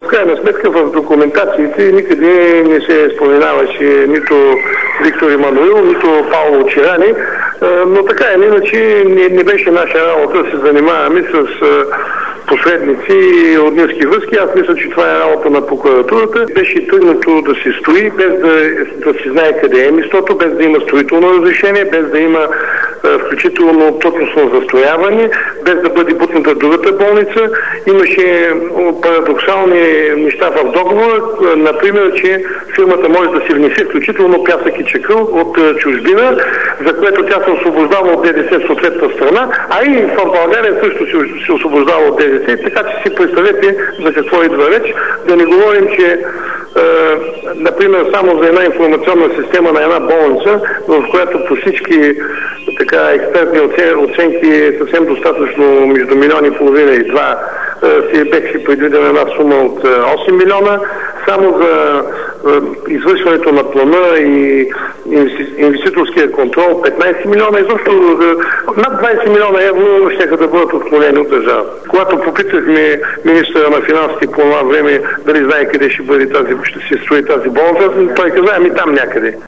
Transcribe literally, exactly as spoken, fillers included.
В крайна сметка в документациите никъде не се споменаваше нито Виктор Емануил, нито Пауло Чирани, но така или иначе не, не беше наша работа да се занимаваме с посредници и роднински връзки. Аз мисля, че това е работа на прокуратурата. Беше тръгнато да се строи, без да, да се знае къде е местото, без да има строително разрешение, без да има включително точно застрояване, без да бъде бутната другата болница. Имаше парадоксални неща в договора, например, че фирмата може да се внесе включително пясък и чакъл от чужбина, за което тя се освобождава от ДДС в съответната страна, а и в България също се, се освобождава от ДДС, така че си представете за какво идва реч. Да не говорим, че е, например, само за една информационна система на една болница, в която по всички така експертни оценки е съвсем достатъчно между милион и половина и два, си беше предвидена една сума от осем милиона, само за извършването на плана и инвеститорския контрол петнайсет милиона, изобщо над двайсет милиона евро ще да бъдат отклонени от държавата. Когато попитахме министъра на финансите по това време дали знае къде ще бъде тази, ще се строи тази болница, той каза, ами там някъде.